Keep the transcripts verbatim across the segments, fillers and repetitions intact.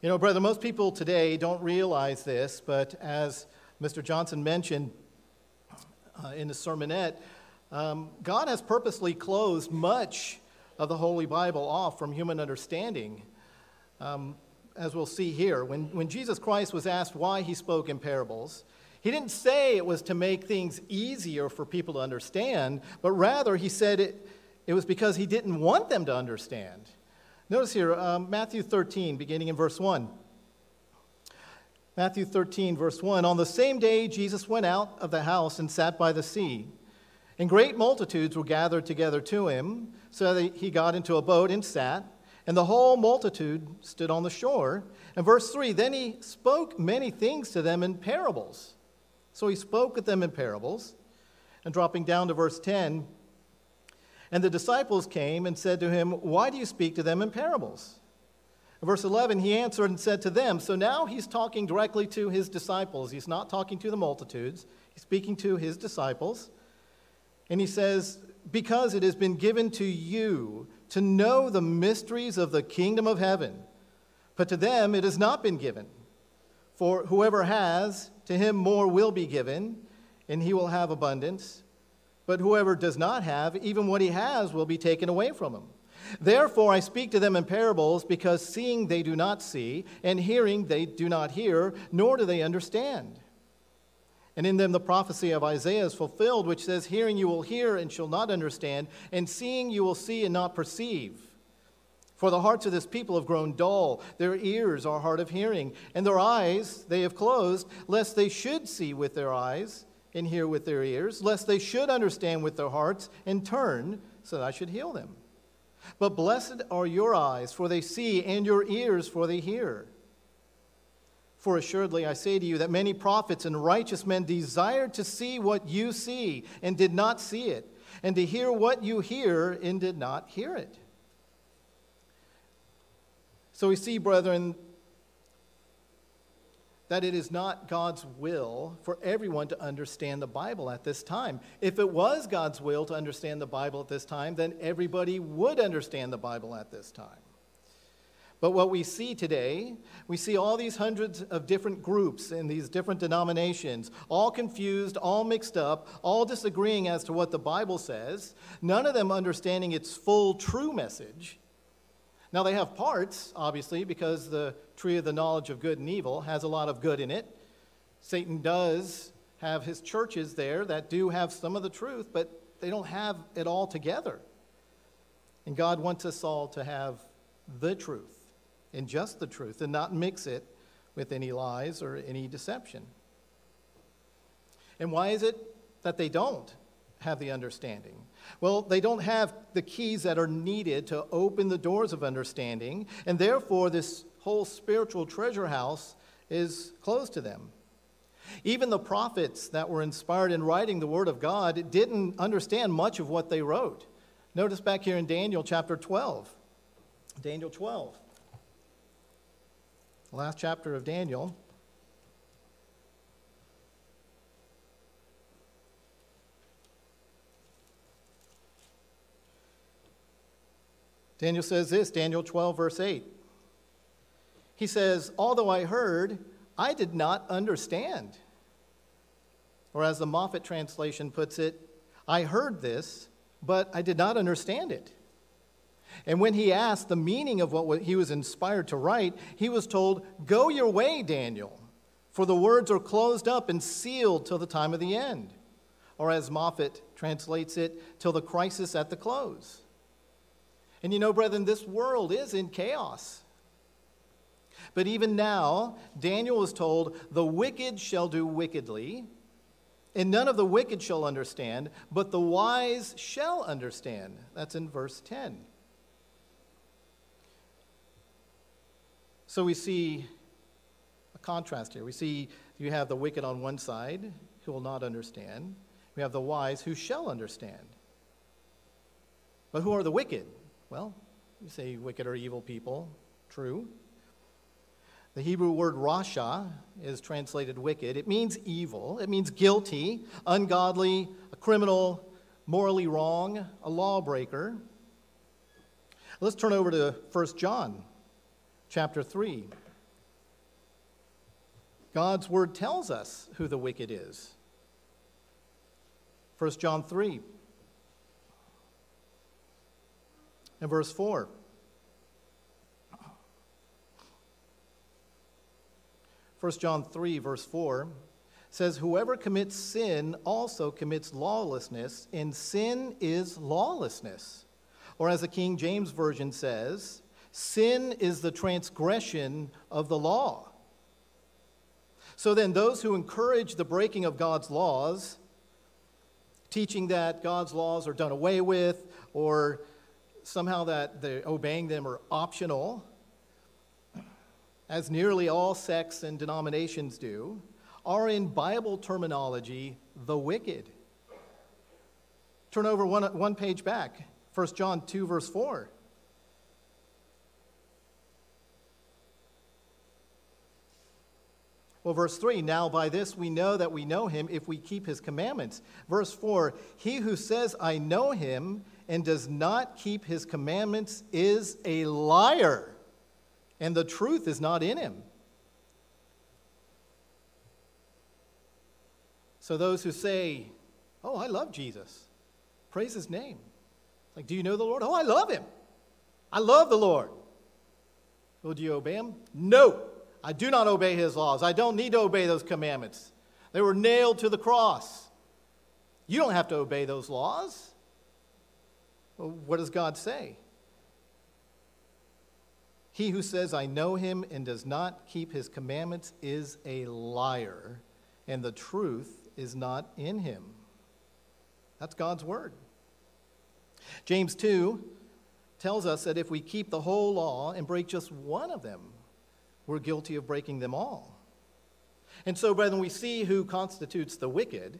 You know, brother, most people today don't realize this, but as Mister Johnson mentioned uh, in the sermonette, um, God has purposely closed much of the Holy Bible off from human understanding. Um, as we'll see here, when, when Jesus Christ was asked why he spoke in parables, he didn't say it was to make things easier for people to understand, but rather he said it, it was because he didn't want them to understand. Notice here, um, Matthew thirteen, beginning in verse one. Matthew thirteen, verse one. On the same day, Jesus went out of the house and sat by the sea. And great multitudes were gathered together to him, so that he got into a boat and sat, and the whole multitude stood on the shore. And verse three, then he spoke many things to them in parables. So he spoke with them in parables. And dropping down to verse ten, and the disciples came and said to him, why do you speak to them in parables? In verse eleven, he answered and said to them, so now he's talking directly to his disciples. He's not talking to the multitudes. He's speaking to his disciples. And he says, because it has been given to you to know the mysteries of the kingdom of heaven, but to them it has not been given. For whoever has, to him more will be given, and he will have abundance. But whoever does not have, even what he has will be taken away from him. Therefore I speak to them in parables, because seeing they do not see, and hearing they do not hear, nor do they understand. And in them the prophecy of Isaiah is fulfilled, which says, hearing you will hear and shall not understand, and seeing you will see and not perceive. For the hearts of this people have grown dull, their ears are hard of hearing, and their eyes they have closed, lest they should see with their eyes, and hear with their ears, lest they should understand with their hearts, and turn, so that I should heal them. But blessed are your eyes, for they see, and your ears, for they hear. For assuredly I say to you that many prophets and righteous men desired to see what you see, and did not see it, and to hear what you hear, and did not hear it. So we see, brethren, that it is not God's will for everyone to understand the Bible at this time. If it was God's will to understand the Bible at this time, then everybody would understand the Bible at this time. But what we see today, we see all these hundreds of different groups in these different denominations, all confused, all mixed up, all disagreeing as to what the Bible says, none of them understanding its full, true message. Now, they have parts, obviously, because the tree of the knowledge of good and evil has a lot of good in it. Satan does have his churches there that do have some of the truth, but they don't have it all together. And God wants us all to have the truth, and just the truth, and not mix it with any lies or any deception. And why is it that they don't have the understanding? Well, they don't have the keys that are needed to open the doors of understanding, and therefore this whole spiritual treasure house is closed to them. Even the prophets that were inspired in writing the Word of God didn't understand much of what they wrote. Notice back here in Daniel chapter twelve. Daniel twelve. The last chapter of Daniel. Daniel says this, Daniel twelve, verse eight. He says, although I heard, I did not understand. Or as the Moffat translation puts it, I heard this, but I did not understand it. And when he asked the meaning of what he was inspired to write, he was told, go your way, Daniel, for the words are closed up and sealed till the time of the end. Or as Moffat translates it, till the crisis at the close. And you know, brethren, this world is in chaos. But even now, Daniel was told, the wicked shall do wickedly, and none of the wicked shall understand, but the wise shall understand. That's in verse ten. So we see a contrast here. We see you have the wicked on one side who will not understand. We have the wise who shall understand. But who are the wicked? Well, you say wicked or evil people. True. The Hebrew word rasha is translated wicked. It means evil. It means guilty, ungodly, a criminal, morally wrong, a lawbreaker. Let's turn over to First John chapter three. God's word tells us who the wicked is. First John three and verse four. First John three, verse four says, whoever commits sin also commits lawlessness, and sin is lawlessness. Or as the King James Version says, sin is the transgression of the law. So then those who encourage the breaking of God's laws, teaching that God's laws are done away with, or somehow that they're obeying them are optional, as nearly all sects and denominations do, are in Bible terminology the wicked. Turn over one, one page back, First John two, verse four. Well, verse three, now by this we know that we know him if we keep his commandments. Verse four, he who says, I know him, and does not keep his commandments is a liar, and the truth is not in him. So those who say, oh, I love Jesus, praise his name. Like, do you know the Lord? Oh, I love him. I love the Lord. Well, do you obey him? No, I do not obey his laws. I don't need to obey those commandments. They were nailed to the cross. You don't have to obey those laws. Well, what does God say? He who says, I know him, and does not keep his commandments is a liar, and the truth is not in him. That's God's word. James two tells us that if we keep the whole law and break just one of them, we're guilty of breaking them all. And so, brethren, we see who constitutes the wicked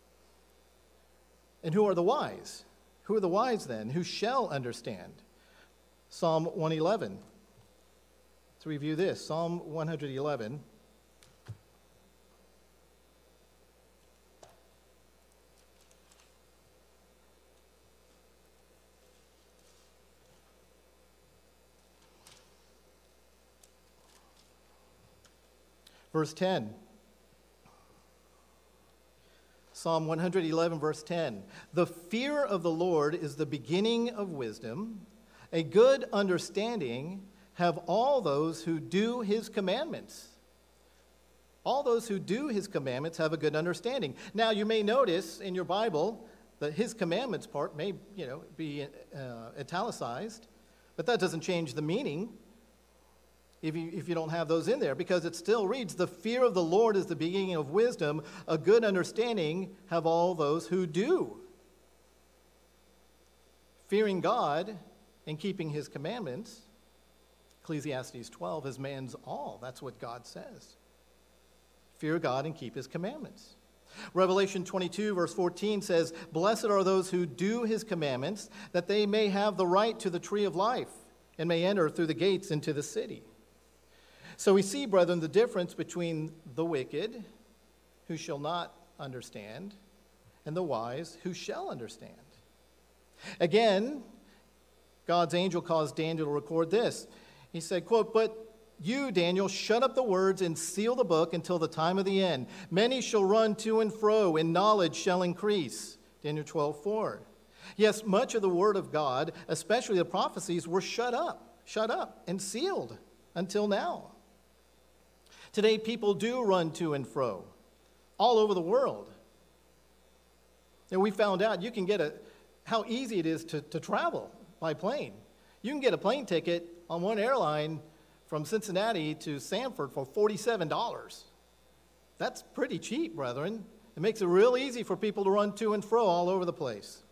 and who are the wise. Who are the wise then? Who shall understand? Psalm one eleven. Let's review this. Psalm one eleven. Verse ten. Psalm one eleven, verse ten. The fear of the Lord is the beginning of wisdom. A good understanding have all those who do his commandments. All those who do his commandments have a good understanding. Now, you may notice in your Bible that his commandments part may, you know, be uh, italicized, but that doesn't change the meaning if you, if you don't have those in there, because it still reads, the fear of the Lord is the beginning of wisdom. A good understanding have all those who do. Fearing God and keeping his commandments, Ecclesiastes twelve, is man's all. That's what God says. Fear God and keep his commandments. Revelation twenty-two, verse fourteen says, blessed are those who do his commandments, that they may have the right to the tree of life and may enter through the gates into the city. So we see, brethren, the difference between the wicked, who shall not understand, and the wise, who shall understand. Again, God's angel caused Daniel to record this. He said, quote, but you, Daniel, shut up the words and seal the book until the time of the end. Many shall run to and fro, and knowledge shall increase. Daniel twelve four. Yes, much of the word of God, especially the prophecies, were shut up, shut up and sealed until now. Today, people do run to and fro all over the world. And we found out you can get a, how easy it is to, to travel by plane. You can get a plane ticket on one airline from Cincinnati to Sanford for forty-seven dollars. That's pretty cheap, brethren. It makes it real easy for people to run to and fro all over the place.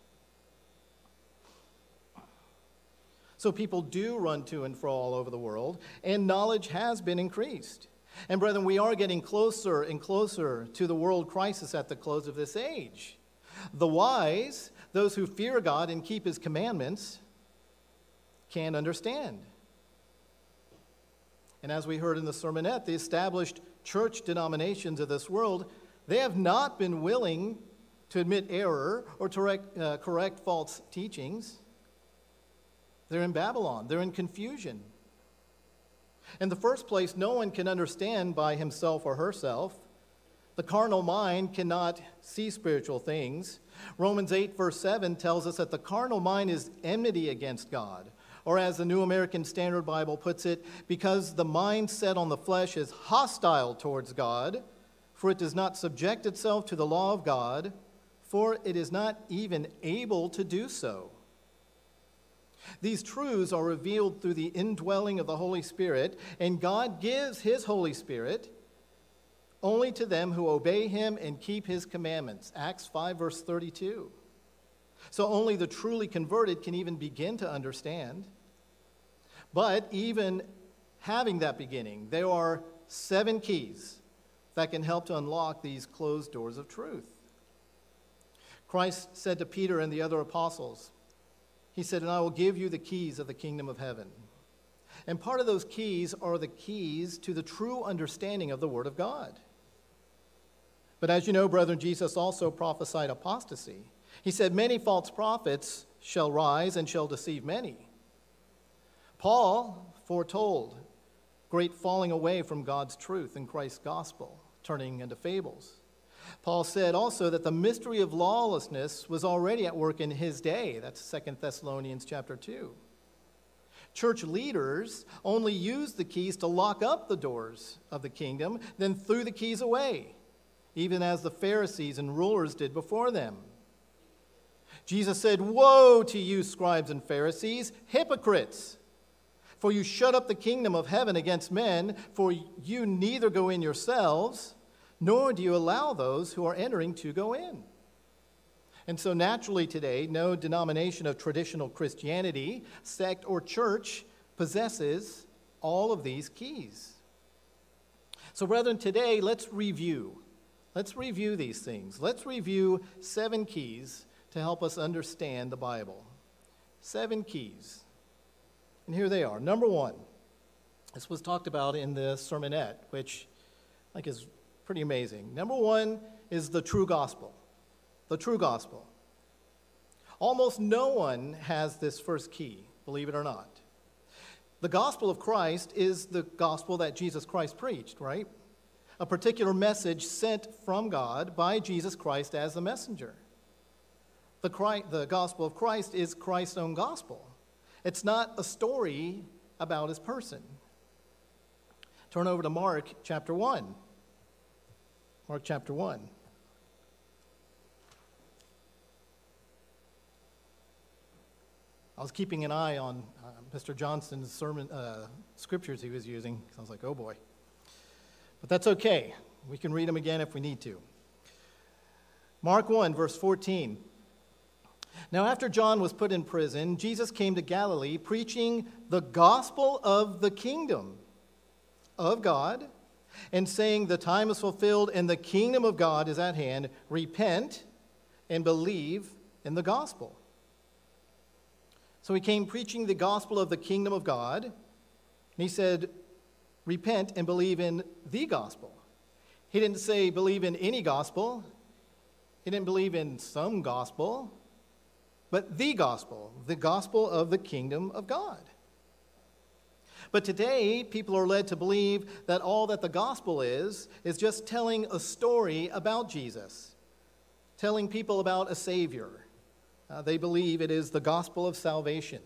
So people do run to and fro all over the world, and knowledge has been increased. And brethren, we are getting closer and closer to the world crisis at the close of this age. The wise, those who fear God and keep his commandments, can understand. And as we heard in the sermonette, the established church denominations of this world, they have not been willing to admit error or to correct, uh, correct false teachings. They're in Babylon. They're in confusion. In the first place, no one can understand by himself or herself. The carnal mind cannot see spiritual things. Romans eight, verse seven tells us that the carnal mind is enmity against God. Or as the New American Standard Bible puts it, because the mind set on the flesh is hostile towards God, for it does not subject itself to the law of God, for it is not even able to do so. These truths are revealed through the indwelling of the Holy Spirit, and God gives his Holy Spirit only to them who obey him and keep his commandments. Acts five, verse thirty-two. So only the truly converted can even begin to understand. But even having that beginning, there are seven keys that can help to unlock these closed doors of truth. Christ said to Peter and the other apostles, he said, "And I will give you the keys of the kingdom of heaven." And part of those keys are the keys to the true understanding of the Word of God. But as you know, brethren, Jesus also prophesied apostasy. He said, "Many false prophets shall rise and shall deceive many." Paul foretold great falling away from God's truth in Christ's gospel, turning into fables. Paul said also that the mystery of lawlessness was already at work in his day. That's Second Thessalonians chapter two. Church leaders only used the keys to lock up the doors of the kingdom, then threw the keys away, even as the Pharisees and rulers did before them. Jesus said, "Woe to you, scribes and Pharisees, hypocrites! For you shut up the kingdom of heaven against men, for you neither go in yourselves, nor do you allow those who are entering to go in." And so naturally today, no denomination of traditional Christianity, sect, or church possesses all of these keys. So brethren, today let's review. Let's review these things. Let's review seven keys to help us understand the Bible. Seven keys. And here they are. Number one, this was talked about in the sermonette, which I think is pretty amazing. Number one is the true gospel. The true gospel. Almost no one has this first key, believe it or not. The gospel of Christ is the gospel that Jesus Christ preached, right? A particular message sent from God by Jesus Christ as the messenger. The, Christ, the gospel of Christ is Christ's own gospel. It's not a story about his person. Turn over to Mark chapter one. Mark chapter one. I was keeping an eye on uh, Mister Johnston's sermon uh, scriptures he was using, because I was like, oh boy. But that's okay. We can read them again if we need to. Mark one, verse fourteen. Now after John was put in prison, Jesus came to Galilee preaching the gospel of the kingdom of God and saying, "The time is fulfilled and the kingdom of God is at hand. Repent and believe in the gospel." So he came preaching the gospel of the kingdom of God, and he said, repent and believe in the gospel. He didn't say believe in any gospel. He didn't believe in some gospel, but the gospel, the gospel of the kingdom of God. But today, people are led to believe that all that the gospel is, is just telling a story about Jesus, telling people about a Savior. Uh, they believe it is the gospel of salvation.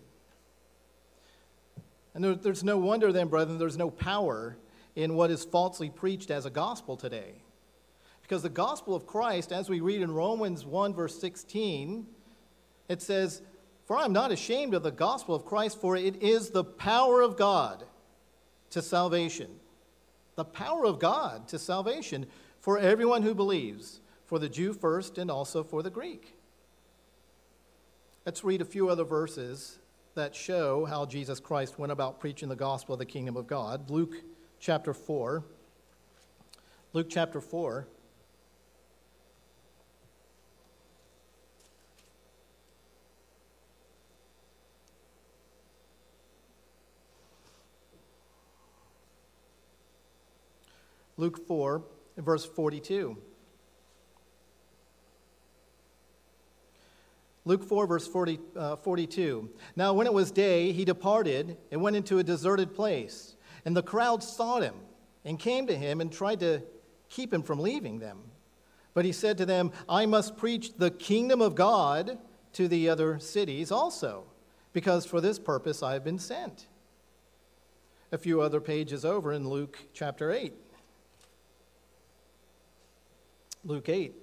And there, there's no wonder then, brethren, there's no power in what is falsely preached as a gospel today. Because the gospel of Christ, as we read in Romans one, verse sixteen, it says, "For I am not ashamed of the gospel of Christ, for it is the power of God to salvation." The power of God to salvation for everyone who believes, for the Jew first and also for the Greek. Let's read a few other verses that show how Jesus Christ went about preaching the gospel of the kingdom of God. Luke chapter four. Luke chapter four. Luke four, verse forty-two. Luke four, verse forty, uh, forty-two. Now when it was day, he departed and went into a deserted place. And the crowd sought him and came to him and tried to keep him from leaving them. But he said to them, I must preach the kingdom of God to the other cities also, because for this purpose I have been sent. A few other pages over in Luke chapter eight. Luke eight.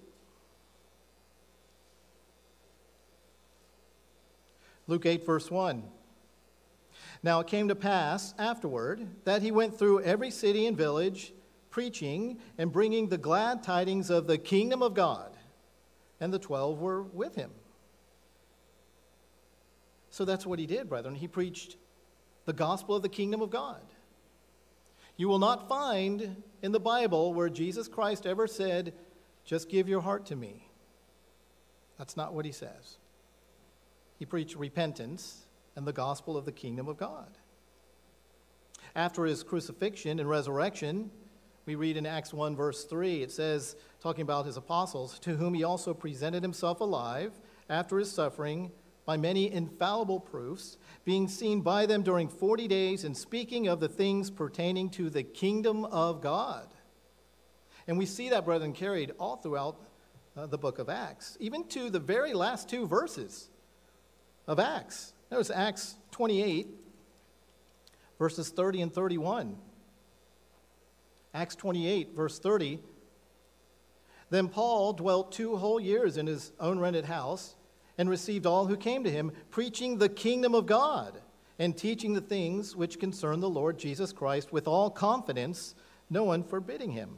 Luke eight, verse one. Now it came to pass afterward that he went through every city and village, preaching and bringing the glad tidings of the kingdom of God. And the twelve were with him. So that's what he did, brethren. He preached the gospel of the kingdom of God. You will not find in the Bible where Jesus Christ ever said, just give your heart to me. That's not what he says. He preached repentance and the gospel of the kingdom of God. After his crucifixion and resurrection, we read in Acts one, verse three, it says, talking about his apostles, to whom he also presented himself alive after his suffering by many infallible proofs, being seen by them during forty days and speaking of the things pertaining to the kingdom of God. And we see that, brethren, carried all throughout uh, the book of Acts, even to the very last two verses of Acts. Notice Acts twenty-eight, verses thirty and thirty-one. Acts twenty-eight, verse thirty. Then Paul dwelt two whole years in his own rented house and received all who came to him, preaching the kingdom of God and teaching the things which concern the Lord Jesus Christ with all confidence, no one forbidding him.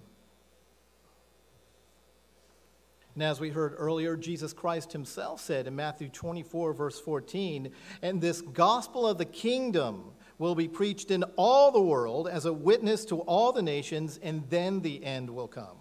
And as we heard earlier, Jesus Christ himself said in Matthew twenty-four, verse fourteen, and this gospel of the kingdom will be preached in all the world as a witness to all the nations, and then the end will come.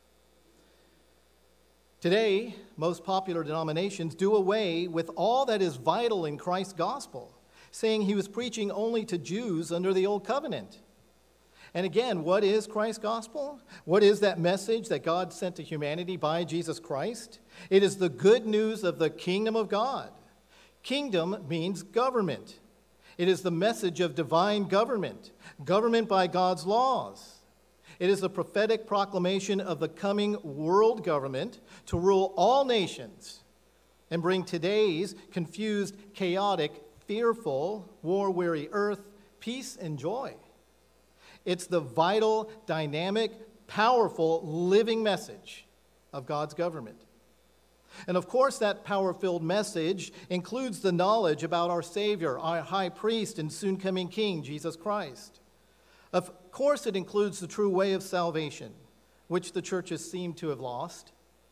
Today, most popular denominations do away with all that is vital in Christ's gospel, saying he was preaching only to Jews under the old covenant. And again, what is Christ's gospel? What is that message that God sent to humanity by Jesus Christ? It is the good news of the kingdom of God. Kingdom means government. It is the message of divine government, government by God's laws. It is a prophetic proclamation of the coming world government to rule all nations and bring today's confused, chaotic, fearful, war-weary earth peace and joy. It's the vital, dynamic, powerful, living message of God's government. And of course, that power-filled message includes the knowledge about our Savior, our high priest and soon-coming King, Jesus Christ. Of course, it includes the true way of salvation, which the churches seem to have lost.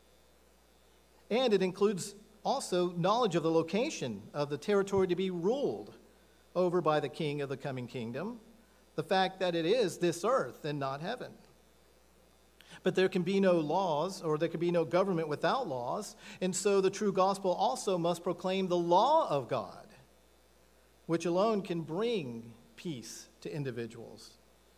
And it includes also knowledge of the location of the territory to be ruled over by the King of the coming kingdom, the fact that it is this earth and not heaven. But there can be no laws, or there can be no government without laws, and so the true gospel also must proclaim the law of God, which alone can bring peace to individuals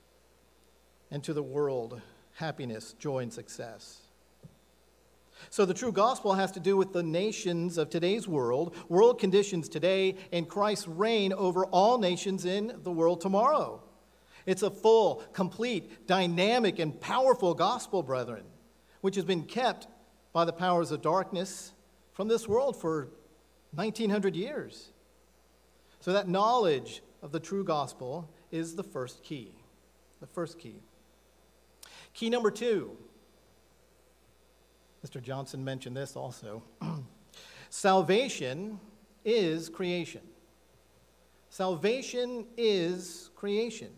and to the world happiness, joy, and success. So the true gospel has to do with the nations of today's world, world conditions today, and Christ's reign over all nations in the world tomorrow. It's a full, complete, dynamic, and powerful gospel, brethren, which has been kept by the powers of darkness from this world for nineteen hundred years. So that knowledge of the true gospel is the first key. The first key. Key number two. Mister Johnson mentioned this also. Salvation is creation. Salvation is creation.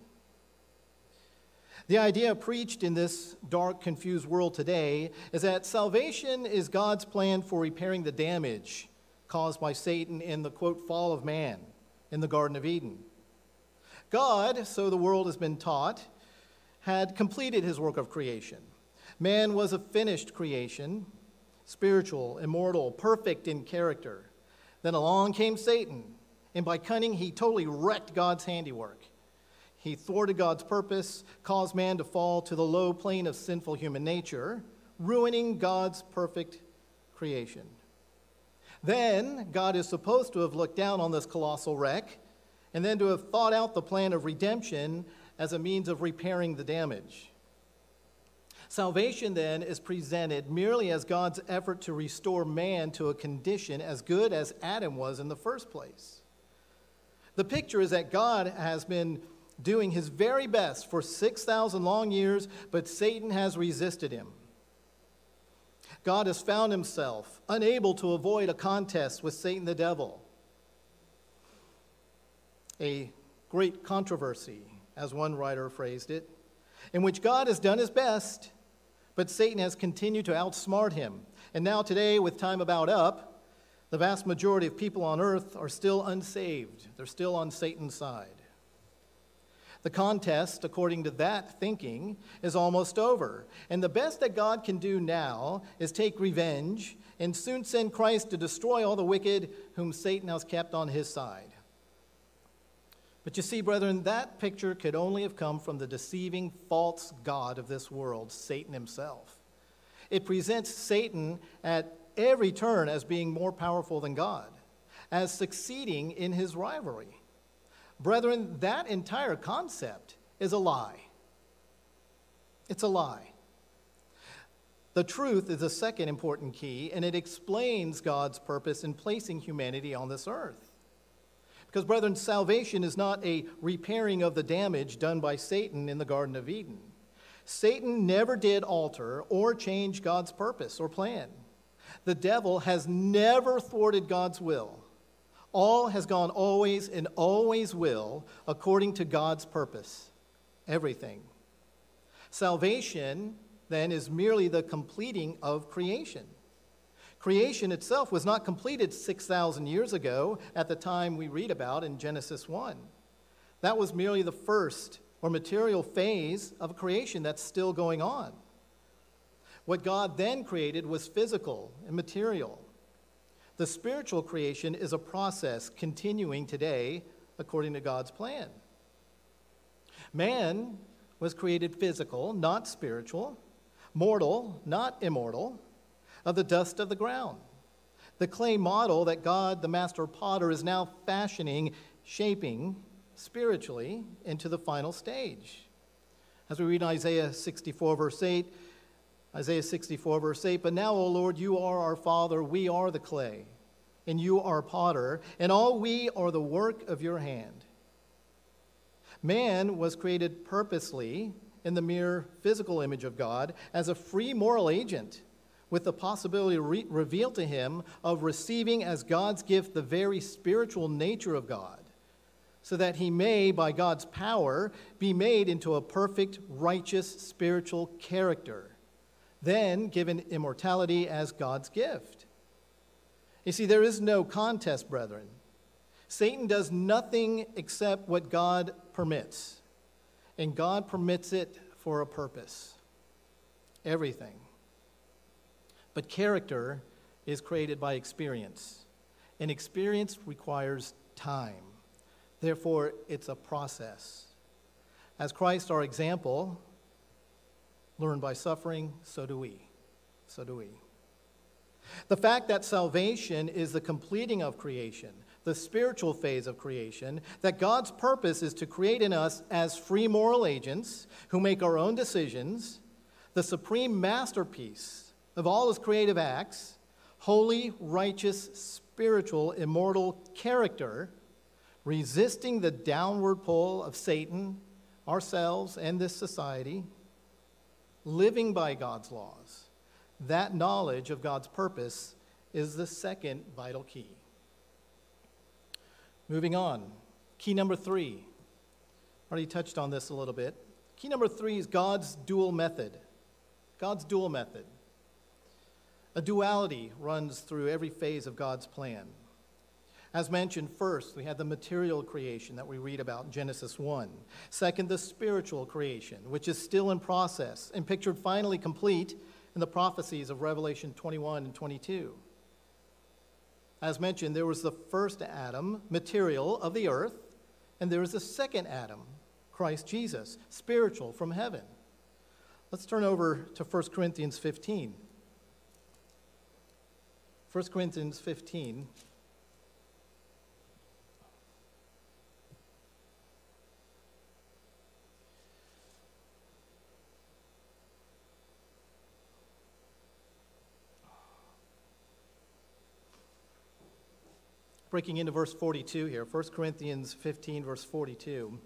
The idea preached in this dark, confused world today is that salvation is God's plan for repairing the damage caused by Satan in the, quote, fall of man in the Garden of Eden. God, so the world has been taught, had completed his work of creation. Man was a finished creation, spiritual, immortal, perfect in character. Then along came Satan, and by cunning, he totally wrecked God's handiwork. He thwarted God's purpose, caused man to fall to the low plane of sinful human nature, ruining God's perfect creation. Then God is supposed to have looked down on this colossal wreck and then to have thought out the plan of redemption as a means of repairing the damage. Salvation, then, is presented merely as God's effort to restore man to a condition as good as Adam was in the first place. The picture is that God has been doing his very best for six thousand long years, but Satan has resisted him. God has found himself unable to avoid a contest with Satan the devil. A great controversy, as one writer phrased it, in which God has done his best, but Satan has continued to outsmart him. And now today, with time about up, the vast majority of people on earth are still unsaved. They're still on Satan's side. The contest, according to that thinking, is almost over. And the best that God can do now is take revenge and soon send Christ to destroy all the wicked whom Satan has kept on his side. But you see, brethren, that picture could only have come from the deceiving, false god of this world, Satan himself. It presents Satan at every turn as being more powerful than God, as succeeding in his rivalry. Brethren, that entire concept is a lie. It's a lie. The truth is a second important key, and it explains God's purpose in placing humanity on this earth. Because, brethren, salvation is not a repairing of the damage done by Satan in the Garden of Eden. Satan never did alter or change God's purpose or plan. The devil has never thwarted God's will. All has gone always and always will according to God's purpose. Everything. Salvation, then, is merely the completing of creation. Creation itself was not completed six thousand years ago at the time we read about in Genesis one. That was merely the first or material phase of creation that's still going on. What God then created was physical and material. The spiritual creation is a process continuing today according to God's plan. Man was created physical, not spiritual, mortal, not immortal, of the dust of the ground. The clay model that God, the master potter, is now fashioning, shaping spiritually into the final stage. As we read Isaiah sixty-four, verse eight, Isaiah sixty-four, verse eight, "But now, O Lord, you are our Father, we are the clay, and you are potter, and all we are the work of your hand." Man was created purposely in the mere physical image of God as a free moral agent, with the possibility re- revealed to him of receiving as God's gift the very spiritual nature of God, so that he may, by God's power, be made into a perfect, righteous, spiritual character, then given immortality as God's gift. You see, there is no contest, brethren. Satan does nothing except what God permits, and God permits it for a purpose. Everything. But character is created by experience, and experience requires time. Therefore, it's a process. As Christ, our example, learned by suffering, so do we. So do we. The fact that salvation is the completing of creation, the spiritual phase of creation, that God's purpose is to create in us as free moral agents who make our own decisions, the supreme masterpiece of all his creative acts, holy, righteous, spiritual, immortal character, resisting the downward pull of Satan, ourselves, and this society, living by God's laws. That knowledge of God's purpose is the second vital key. Moving on, key number three. Already touched on this a little bit. Key number three is God's dual method. God's dual method. A duality runs through every phase of God's plan. As mentioned, first, we had the material creation that we read about in Genesis one. Second, the spiritual creation, which is still in process and pictured finally complete in the prophecies of Revelation twenty-one and twenty-two. As mentioned, there was the first Adam, material, of the earth, and there was the second Adam, Christ Jesus, spiritual, from heaven. Let's turn over to First Corinthians fifteen. First Corinthians fifteen. breaking into verse forty-two here, First Corinthians fifteen, verse forty-two.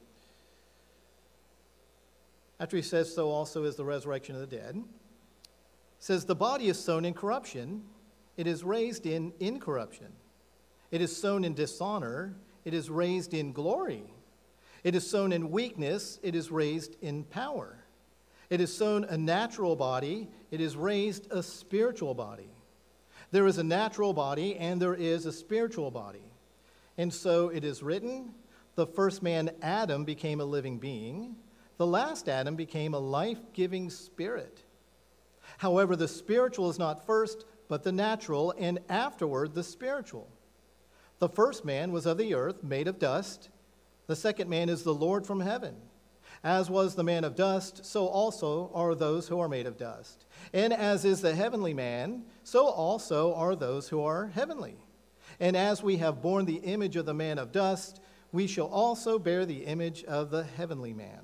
After he says, so also is the resurrection of the dead, says, the body is sown in corruption, it is raised in incorruption. It is sown in dishonor, it is raised in glory. It is sown in weakness, it is raised in power. It is sown a natural body, it is raised a spiritual body. There is a natural body and there is a spiritual body. And so it is written, the first man, Adam, became a living being. The last Adam became a life-giving spirit. However, the spiritual is not first, but the natural, and afterward the spiritual. The first man was of the earth, made of dust. The second man is the Lord from heaven. As was the man of dust, so also are those who are made of dust. And as is the heavenly man, so also are those who are heavenly. And as we have borne the image of the man of dust, we shall also bear the image of the heavenly man.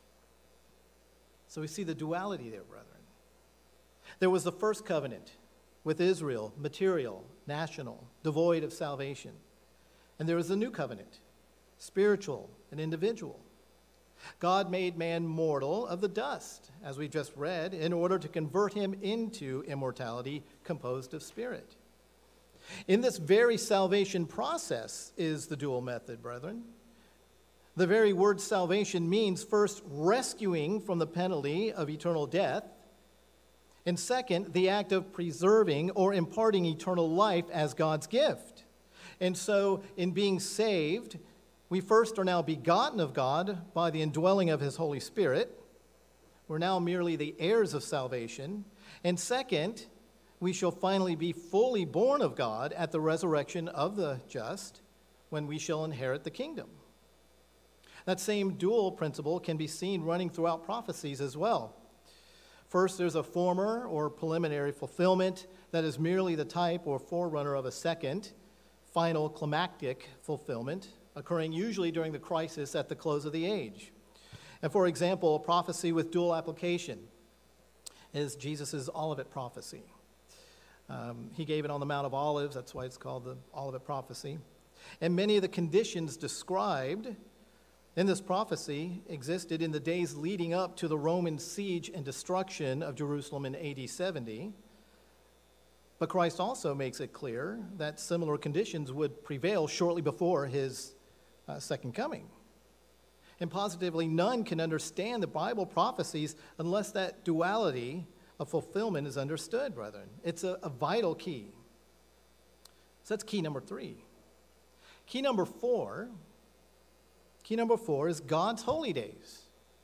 So we see the duality there, brethren. There was the first covenant with Israel, material, national, devoid of salvation. And there was the new covenant, spiritual and individual. God made man mortal of the dust, as we just read, in order to convert him into immortality composed of spirit. In this very salvation process is the dual method, brethren. The very word salvation means first rescuing from the penalty of eternal death, and second, the act of preserving or imparting eternal life as God's gift. And so, in being saved, we first are now begotten of God by the indwelling of his Holy Spirit. We're now merely the heirs of salvation. And second, we shall finally be fully born of God at the resurrection of the just, when we shall inherit the kingdom. That same dual principle can be seen running throughout prophecies as well. First, there's a former or preliminary fulfillment that is merely the type or forerunner of a second, final climactic fulfillment, occurring usually during the crisis at the close of the age. And for example, a prophecy with dual application is Jesus' Olivet prophecy. Um, he gave it on the Mount of Olives, that's why it's called the Olivet prophecy. And many of the conditions described in this prophecy existed in the days leading up to the Roman siege and destruction of Jerusalem in A D seventy. But Christ also makes it clear that similar conditions would prevail shortly before his uh, second coming. And positively, none can understand the Bible prophecies unless that duality of fulfillment is understood, brethren. It's a, a vital key. So that's key number three. Key number four, key number four is God's holy days.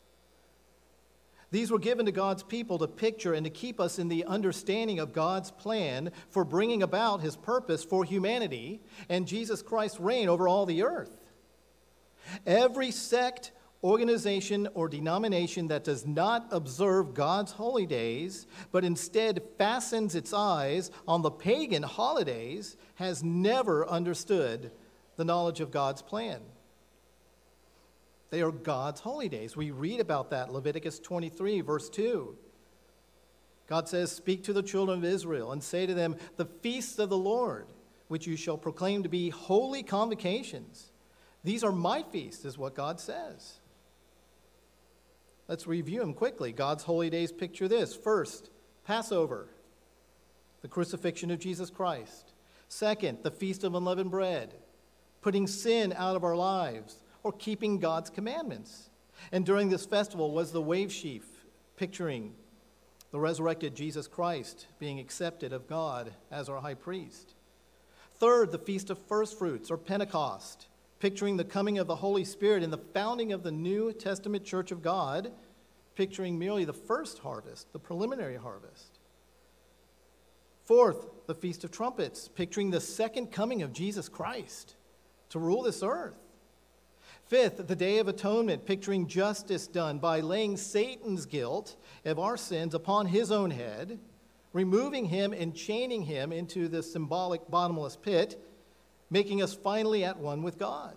These were given to God's people to picture and to keep us in the understanding of God's plan for bringing about his purpose for humanity and Jesus Christ's reign over all the earth. Every sect, organization, or denomination that does not observe God's holy days, but instead fastens its eyes on the pagan holidays, has never understood the knowledge of God's plan. They are God's holy days. We read about that in Leviticus twenty-three, verse two. God says, "Speak to the children of Israel and say to them, the feasts of the Lord, which you shall proclaim to be holy convocations. These are my feasts," is what God says. Let's review them quickly. God's holy days picture this. First, Passover, the crucifixion of Jesus Christ. Second, the Feast of Unleavened Bread, putting sin out of our lives, or keeping God's commandments. And during this festival was the wave sheaf, picturing the resurrected Jesus Christ being accepted of God as our high priest. Third, the Feast of First Fruits, or Pentecost, picturing the coming of the Holy Spirit and the founding of the New Testament Church of God, picturing merely the first harvest, the preliminary harvest. Fourth, the Feast of Trumpets, picturing the second coming of Jesus Christ to rule this earth. Fifth, the Day of Atonement, picturing justice done by laying Satan's guilt of our sins upon his own head, removing him and chaining him into the symbolic bottomless pit, making us finally at one with God.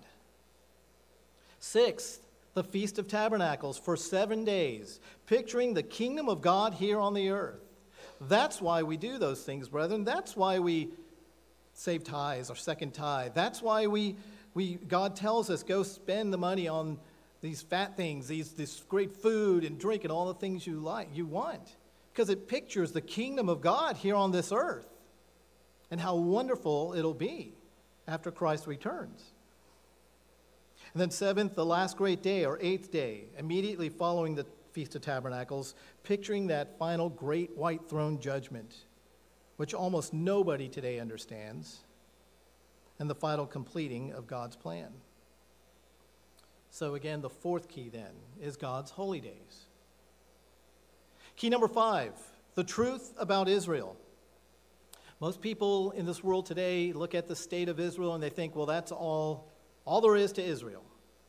Sixth, the Feast of Tabernacles for seven days, picturing the kingdom of God here on the earth. That's why we do those things, brethren. That's why we save tithes, our second tithe. That's why we, we God tells us, go spend the money on these fat things, these this great food and drink and all the things you like, you want. Because it pictures the kingdom of God here on this earth and how wonderful it'll be after Christ returns. And then seventh, the last great day, or eighth day, immediately following the Feast of Tabernacles, picturing that final great white throne judgment, which almost nobody today understands, and the final completing of God's plan. So again, the fourth key then is God's holy days. Key number five, the truth about Israel. Most people in this world today look at the state of Israel and they think, well, that's all, all there is to Israel.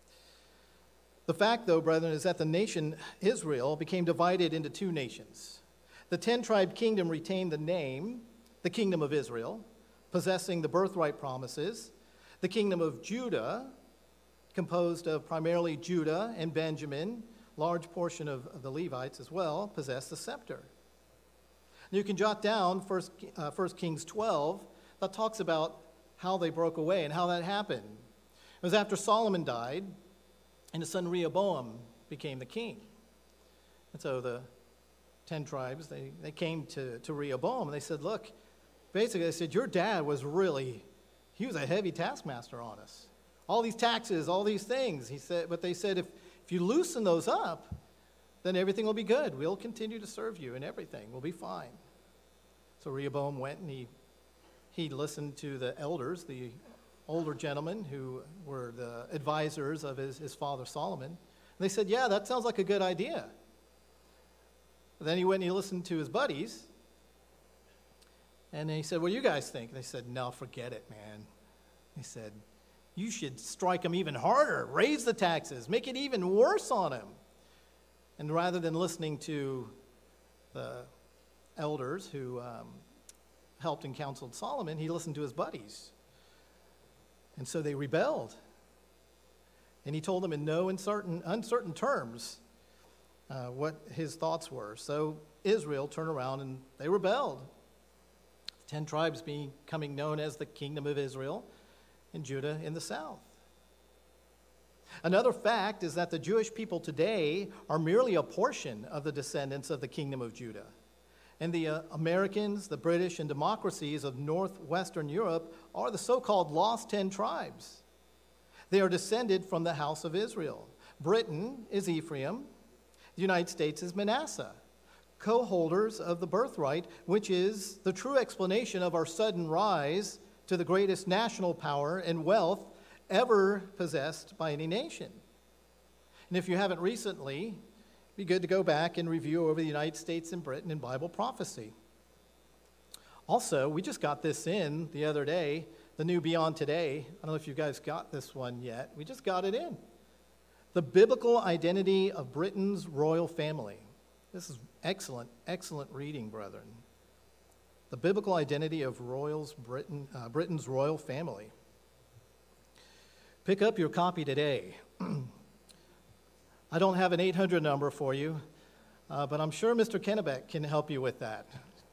The fact, though, brethren, is that the nation Israel became divided into two nations. The ten-tribe kingdom retained the name, the kingdom of Israel, possessing the birthright promises. The kingdom of Judah, composed of primarily Judah and Benjamin, large portion of the Levites as well, possessed the scepter. And you can jot down First, uh, First Kings twelve that talks about how they broke away and how that happened. It was after Solomon died, and his son Rehoboam became the king. And so the ten tribes, they, they came to, to Rehoboam, and they said, look, basically they said, your dad was really, he was a heavy taskmaster on us. All these taxes, all these things. He said, but they said, if, if you loosen those up, then everything will be good. We'll continue to serve you and everything. We'll be fine. So Rehoboam went and he, he listened to the elders, the older gentlemen who were the advisors of his, his father Solomon. And they said, yeah, that sounds like a good idea. But then he went and he listened to his buddies. And he said, what do you guys think? And they said, no, forget it, man. He said, you should strike them even harder, raise the taxes, make it even worse on them. And rather than listening to the elders who um, helped and counseled Solomon, he listened to his buddies. And so they rebelled. And he told them in no uncertain, uncertain terms uh, what his thoughts were. So Israel turned around and they rebelled. Ten tribes becoming known as the Kingdom of Israel, and Judah in the south. Another fact is that the Jewish people today are merely a portion of the descendants of the Kingdom of Judah. And the uh, Americans, the British, and democracies of northwestern Europe are the so-called lost ten tribes. They are descended from the house of Israel. Britain is Ephraim. The United States is Manasseh, co-holders of the birthright, which is the true explanation of our sudden rise to the greatest national power and wealth ever possessed by any nation. And if you haven't recently, it'd be good to go back and review over the United States and Britain in Bible prophecy. Also, we just got this in the other day, the new Beyond Today. I don't know if you guys got this one yet. We just got it in. The biblical identity of Britain's royal family. This is excellent, excellent reading, brethren. The biblical identity of royals, Britain, uh, Britain's royal family. Pick up your copy today. I don't have an eight hundred number for you, uh, but I'm sure Mister Kennebec can help you with that.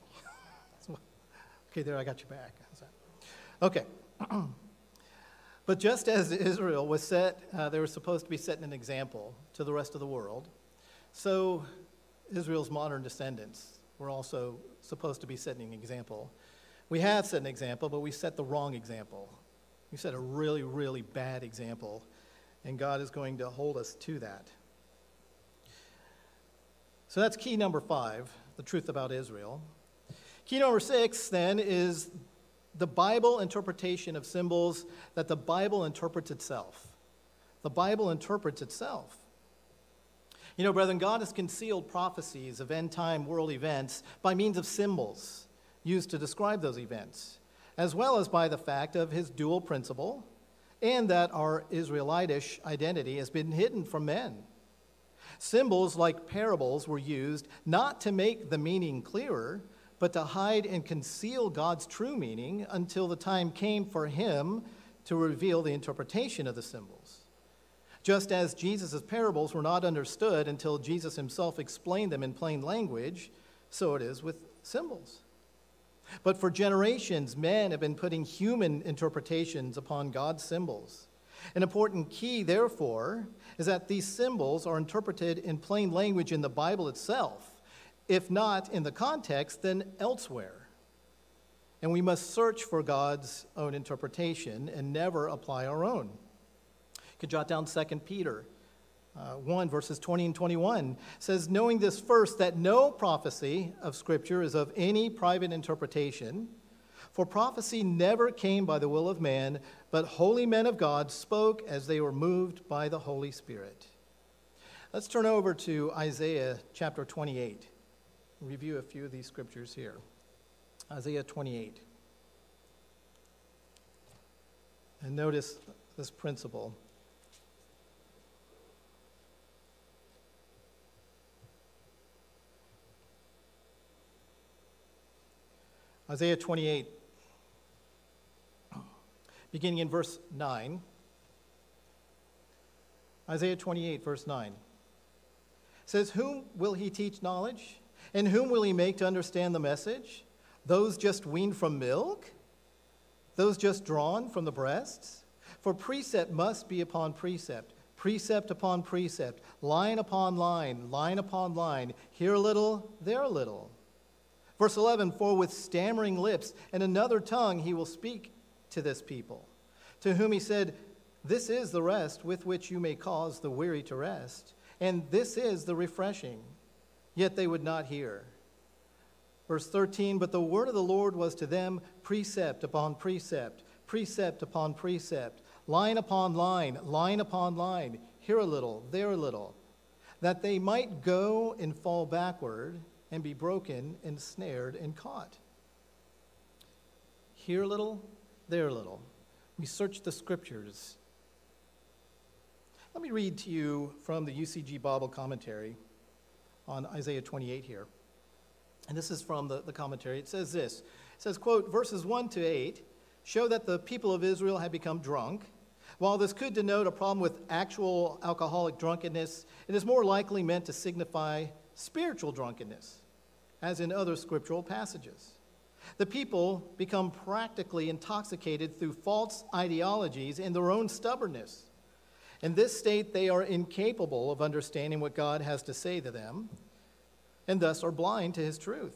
Okay, there, I got your back. Okay. But just as Israel was set, uh, they were supposed to be setting an example to the rest of the world, so Israel's modern descendants were also supposed to be setting an example. We have set an example, but we set the wrong example. We set a really, really bad example, and God is going to hold us to that. So that's key number five, the truth about Israel. Key number six, then, is the Bible interpretation of symbols that the Bible interprets itself. The Bible interprets itself. You know, brethren, God has concealed prophecies of end-time world events by means of symbols used to describe those events, as well as by the fact of his dual principle and that our Israelitish identity has been hidden from men. Symbols like parables were used not to make the meaning clearer, but to hide and conceal God's true meaning until the time came for him to reveal the interpretation of the symbols. Just as Jesus' parables were not understood until Jesus himself explained them in plain language, so it is with symbols. But for generations, men have been putting human interpretations upon God's symbols. An important key, therefore, is that these symbols are interpreted in plain language in the Bible itself. If not in the context, then elsewhere. And we must search for God's own interpretation and never apply our own. You can jot down Second Peter uh, one, verses twenty and twenty-one. Says, knowing this first, that no prophecy of Scripture is of any private interpretation, for prophecy never came by the will of man, but holy men of God spoke as they were moved by the Holy Spirit. Let's turn over to Isaiah chapter twenty-eight. Review a few of these scriptures here. Isaiah twenty-eight. And notice this principle. Isaiah twenty-eight, beginning in verse nine. Isaiah twenty-eight, verse nine. Says, whom will he teach knowledge? And whom will he make to understand the message? Those just weaned from milk? Those just drawn from the breasts? For precept must be upon precept, precept upon precept, line upon line, line upon line, here a little, there a little. Verse eleven, for with stammering lips and another tongue he will speak to this people, to whom he said, this is the rest with which you may cause the weary to rest, and this is the refreshing. Yet they would not hear. Verse thirteen, but the word of the Lord was to them precept upon precept, precept upon precept, line upon line, line upon line, here a little, there a little, that they might go and fall backward and be broken and snared and caught. Here a little, there a little. We search the scriptures. Let me read to you from the U C G Bible commentary on Isaiah twenty-eight here. And this is from the, the commentary. It says this. It says, quote, verses one to eight show that the people of Israel had become drunk. While this could denote a problem with actual alcoholic drunkenness, it is more likely meant to signify spiritual drunkenness, as in other scriptural passages. The people become practically intoxicated through false ideologies and their own stubbornness. In this state, they are incapable of understanding what God has to say to them, and thus are blind to his truth.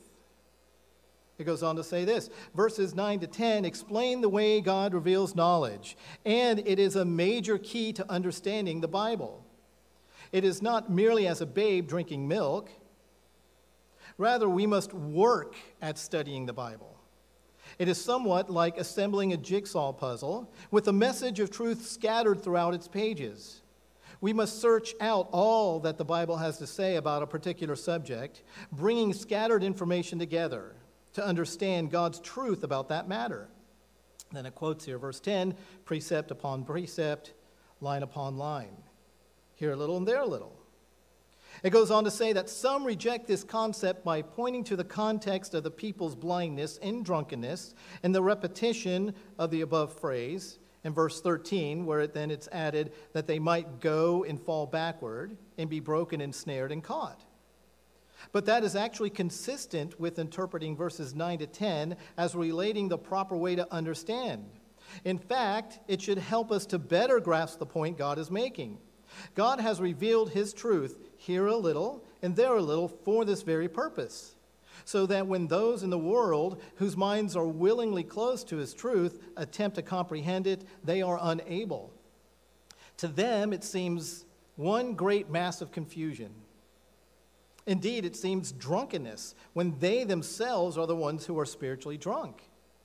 It goes on to say this, verses nine to ten explain the way God reveals knowledge, and it is a major key to understanding the Bible. It is not merely as a babe drinking milk. Rather, we must work at studying the Bible. It is somewhat like assembling a jigsaw puzzle with a message of truth scattered throughout its pages. We must search out all that the Bible has to say about a particular subject, bringing scattered information together to understand God's truth about that matter. Then it quotes here, verse ten, precept upon precept, line upon line. Here a little and there a little. It goes on to say that some reject this concept by pointing to the context of the people's blindness and drunkenness and the repetition of the above phrase in verse thirteen, where it then it's added that they might go and fall backward and be broken and snared and caught. But that is actually consistent with interpreting verses nine to ten as relating the proper way to understand. In fact, it should help us to better grasp the point God is making. God has revealed his truth here a little and there a little for this very purpose, so that when those in the world whose minds are willingly close to his truth attempt to comprehend it, they are unable. To them, it seems one great mass of confusion. Indeed, it seems drunkenness when they themselves are the ones who are spiritually drunk.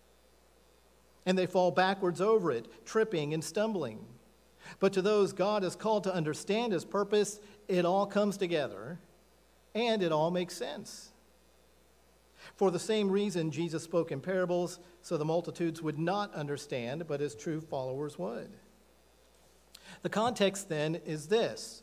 And they fall backwards over it, tripping and stumbling. But to those God has called to understand his purpose, it all comes together, and it all makes sense. For the same reason, Jesus spoke in parables, so the multitudes would not understand, but his true followers would. The context then is this.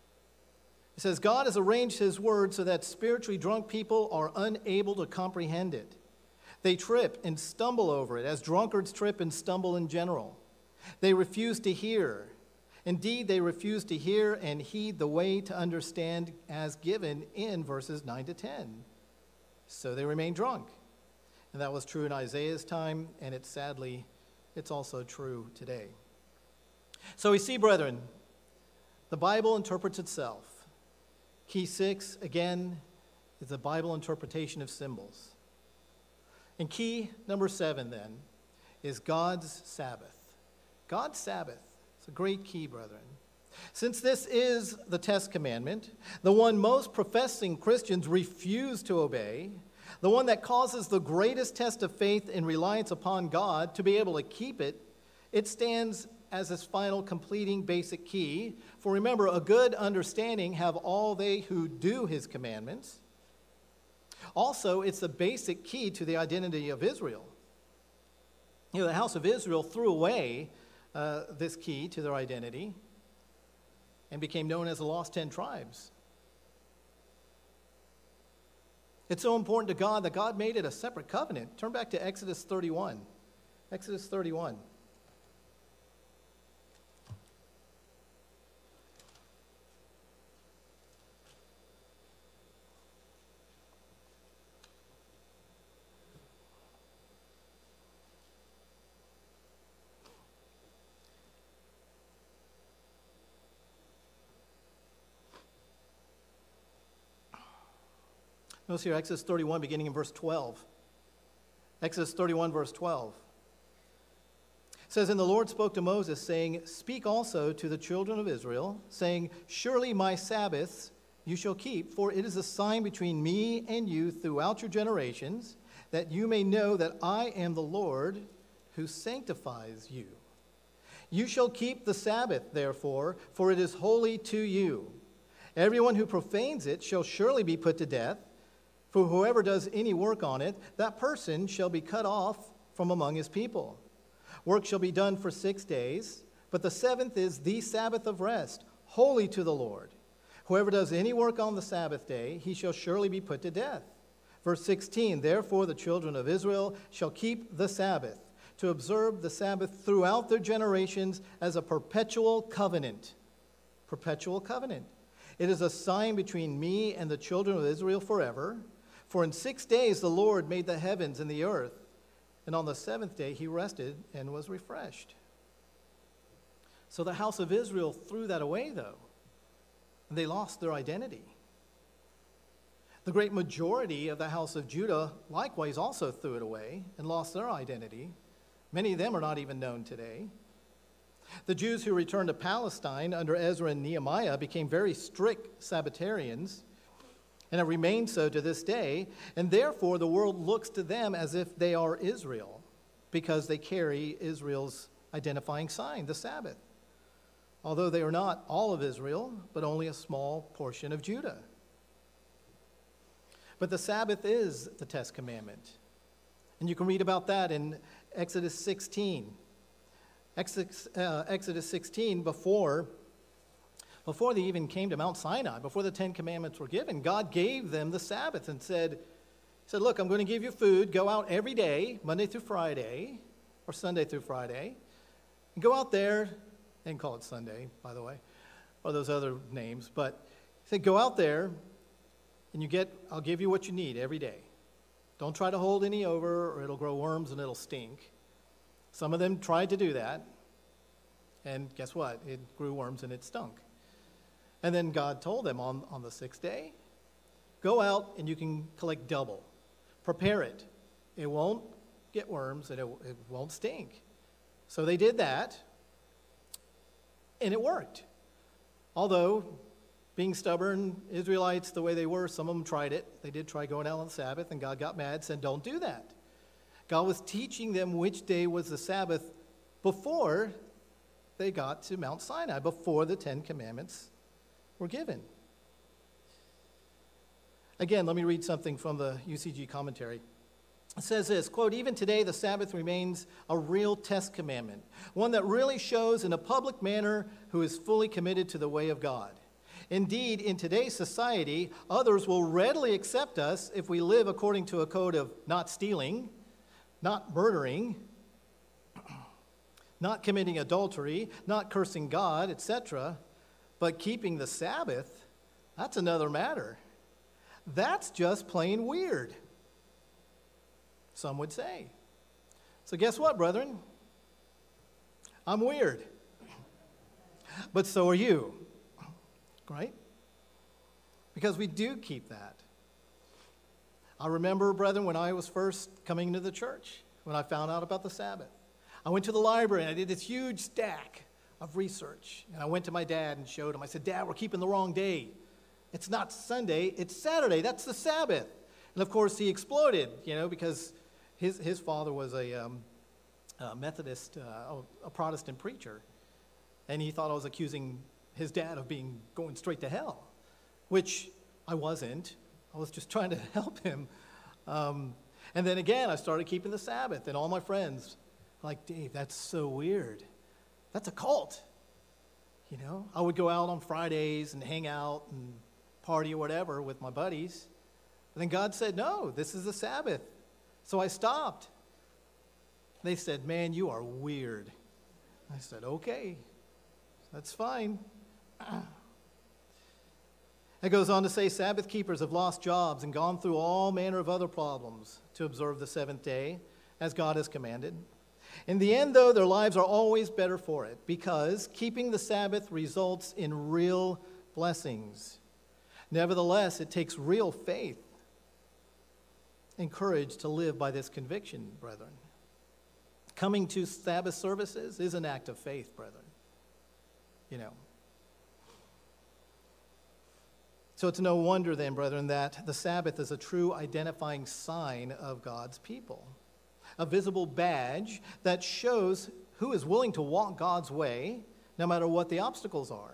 It says, God has arranged his word so that spiritually drunk people are unable to comprehend it. They trip and stumble over it, as drunkards trip and stumble in general. They refuse to hear. Indeed, they refuse to hear and heed the way to understand as given in verses nine to ten. So they remain drunk. And that was true in Isaiah's time, and it's sadly, it's also true today. So we see, brethren, the Bible interprets itself. Key six, again, is the Bible interpretation of symbols. And key number seven, then, is God's Sabbath. God's Sabbath. It's a great key, brethren. Since this is the test commandment, the one most professing Christians refuse to obey, the one that causes the greatest test of faith and reliance upon God to be able to keep it, it stands as its final completing basic key. For remember, a good understanding have all they who do his commandments. Also, it's the basic key to the identity of Israel. You know, the house of Israel threw away uh, this key to their identity and became known as the lost ten tribes. It's so important to God that God made it a separate covenant. Turn back to Exodus thirty-one. Exodus thirty-one. Notice here, Exodus thirty-one, beginning in verse twelve. Exodus thirty-one, verse twelve. It says, "And the Lord spoke to Moses, saying, Speak also to the children of Israel, saying, Surely my Sabbaths you shall keep, for it is a sign between me and you throughout your generations, that you may know that I am the Lord who sanctifies you. You shall keep the Sabbath, therefore, for it is holy to you. Everyone who profanes it shall surely be put to death. For whoever does any work on it, that person shall be cut off from among his people. Work shall be done for six days, but the seventh is the Sabbath of rest, holy to the Lord. Whoever does any work on the Sabbath day, he shall surely be put to death." Verse sixteen, "Therefore the children of Israel shall keep the Sabbath, to observe the Sabbath throughout their generations as a perpetual covenant." Perpetual covenant. "It is a sign between me and the children of Israel forever. For in six days the Lord made the heavens and the earth, and on the seventh day he rested and was refreshed." So the house of Israel threw that away, though, and they lost their identity. The great majority of the house of Judah likewise also threw it away and lost their identity. Many of them are not even known today. The Jews who returned to Palestine under Ezra and Nehemiah became very strict Sabbatarians, and have remained so to this day, and therefore the world looks to them as if they are Israel, because they carry Israel's identifying sign, the Sabbath, although they are not all of Israel, but only a small portion of Judah. But the Sabbath is the test commandment, and you can read about that in Exodus sixteen. Exodus, uh, Exodus sixteen, before Before they even came to Mount Sinai, before the Ten Commandments were given, God gave them the Sabbath and said, said, "Look, I'm going to give you food. Go out every day, Monday through Friday, or Sunday through Friday. And go out there," they didn't call it Sunday, by the way, or those other names, but he said, "Go out there, and you get, I'll give you what you need every day. Don't try to hold any over, or it'll grow worms and it'll stink." Some of them tried to do that, and guess what? It grew worms and it stunk. And then God told them on, on the sixth day, "Go out and you can collect double. Prepare it. It won't get worms and it, it won't stink." So they did that, and it worked. Although, being stubborn Israelites the way they were, some of them tried it. They did try going out on the Sabbath, and God got mad, said, "Don't do that." God was teaching them which day was the Sabbath before they got to Mount Sinai, before the Ten Commandments were given. Again, let me read something from the U C G commentary. It says this, quote, "Even today the Sabbath remains a real test commandment, one that really shows in a public manner who is fully committed to the way of God. Indeed, in today's society, others will readily accept us if we live according to a code of not stealing, not murdering, not committing adultery, not cursing God, et cetera, but keeping the Sabbath, that's another matter. That's just plain weird." some would say. So guess what, brethren? I'm weird. But so are you, right? Because we do keep that. I remember, brethren, when I was first coming into the church, when I found out about the Sabbath. I went to the library and I did this huge stack of research. And I went to my dad and showed him. I said, Dad, we're keeping the wrong day. It's not Sunday, it's Saturday. That's the Sabbath. And of course, he exploded, you know, because his, his father was a, um, a Methodist, uh, a Protestant preacher. And he thought I was accusing his dad of being going straight to hell, which I wasn't. I was just trying to help him. Um, and then again, I started keeping the Sabbath, and all my friends were like, Dave, that's so weird. That's a cult. You know, I would go out on Fridays and hang out and party or whatever with my buddies. But then God said, no, this is the Sabbath. So I stopped. They said, man, you are weird. I said, okay, that's fine. It goes on to say, Sabbath keepers have lost jobs and gone through all manner of other problems to observe the seventh day, as God has commanded. In the end, though, their lives are always better for it, because keeping the Sabbath results in real blessings. Nevertheless, it takes real faith and courage to live by this conviction, brethren. Coming to Sabbath services is an act of faith, brethren. You know. So it's no wonder then, brethren, that the Sabbath is a true identifying sign of God's people. A visible badge that shows who is willing to walk God's way, no matter what the obstacles are.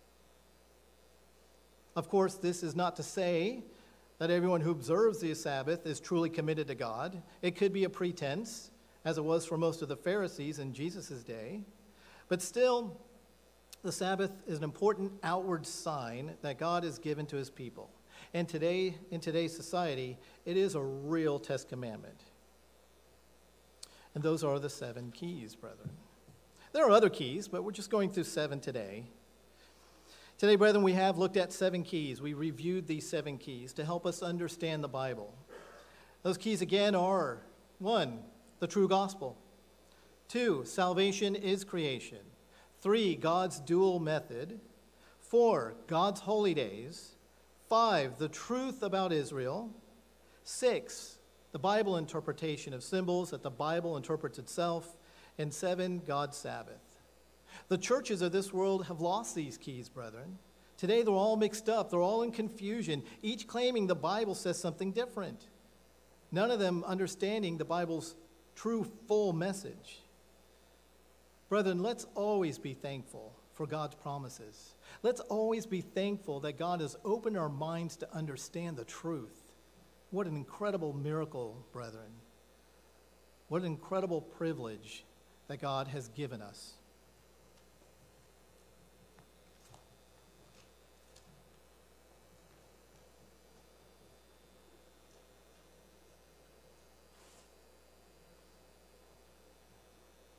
Of course, this is not to say that everyone who observes the Sabbath is truly committed to God. It could be a pretense, as it was for most of the Pharisees in Jesus' day. But still, the Sabbath is an important outward sign that God has given to his people. And today, in today's society, it is a real test commandment. And those are the seven keys, brethren. There are other keys, but we're just going through seven today. Today, brethren, we have looked at seven keys. We reviewed these seven keys to help us understand the Bible. Those keys again are, one, the true gospel. Two, salvation is creation. Three, God's dual method. Four, God's holy days. Five, the truth about Israel. Six, the Bible interpretation of symbols that the Bible interprets itself. And seven, God's Sabbath. The churches of this world have lost these keys, brethren. Today they're all mixed up. They're all in confusion, each claiming the Bible says something different. None of them understanding the Bible's true, full message. Brethren, let's always be thankful for God's promises. Let's always be thankful that God has opened our minds to understand the truth. What an incredible miracle, brethren. What an incredible privilege that God has given us.